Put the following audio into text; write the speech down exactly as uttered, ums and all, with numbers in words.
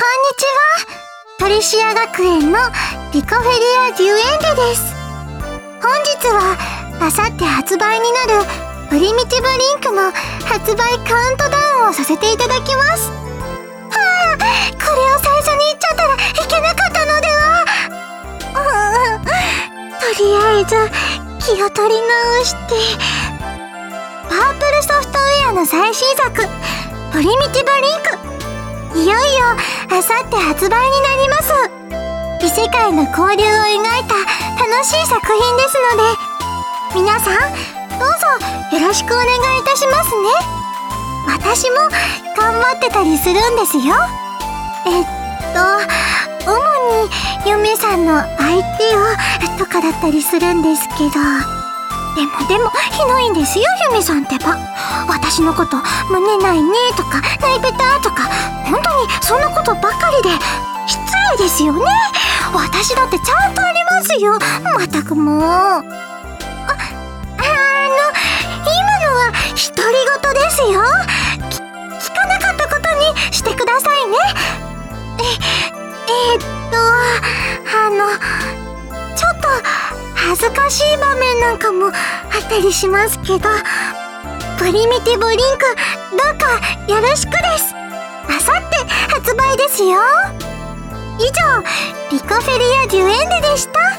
ちは。トリシア学園のリコフェリア・デュエンデです。本日はあさって発売になるプリミティブリンクの発売カウントダウンをさせていただきます。はあ、これを最初に言っちゃったらいけなかったのでは。うん、とりあえず気を取り直して、パープルソフトウェアの最新作プリミティブリンク、いよいよあさって発売になります。異世界の交流を描いた楽しい作品ですので、皆さんどうぞよろしくお願いいたしますね。私も頑張ってたりするんですよ。えっと主に嫁さんの相手をとかだったりするんですけど、でもでもひどいんですよ、嫁さんってば。私のこと胸ないねとかナイペタとか、本当にそんなことばかりで失礼ですよね。私だってちゃんとありますよ。まったくもう。あ、あの今のは独り言ですよ。き聞かなかったことにしてくださいね。ええー、っとあのちょっと恥ずかしい場面なんかもあったりしますけど、プリミティブリンクどうかよろしくです。あさって発売ですよ。以上、リコフェリア・デュエンデでした。